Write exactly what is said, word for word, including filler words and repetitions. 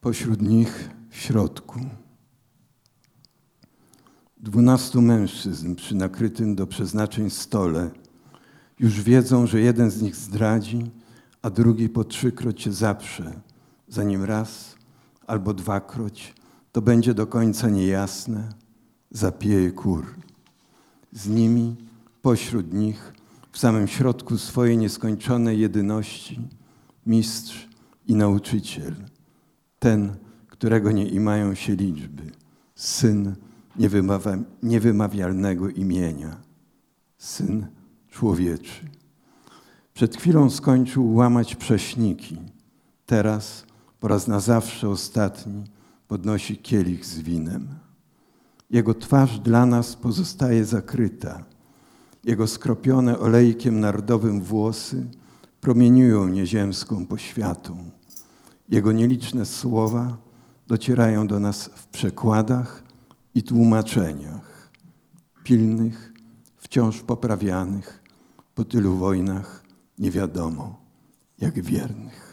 Pośród nich w środku dwunastu mężczyzn przy nakrytym do przeznaczeń stole już wiedzą, że jeden z nich zdradzi, a drugi po trzykroć się zaprze, zanim raz albo dwakroć to będzie do końca niejasne, zapieje kur. Z nimi, pośród nich, w samym środku swojej nieskończonej jedyności, mistrz i nauczyciel, ten, którego nie imają się liczby, syn niewymawialnego imienia, syn człowieczy. Przed chwilą skończył łamać prześniki, teraz po raz na zawsze ostatni podnosi kielich z winem. Jego twarz dla nas pozostaje zakryta. Jego skropione olejkiem nardowym włosy promieniują nieziemską poświatą. Jego nieliczne słowa docierają do nas w przekładach i tłumaczeniach, pilnych, wciąż poprawianych, po tylu wojnach nie wiadomo jak wiernych.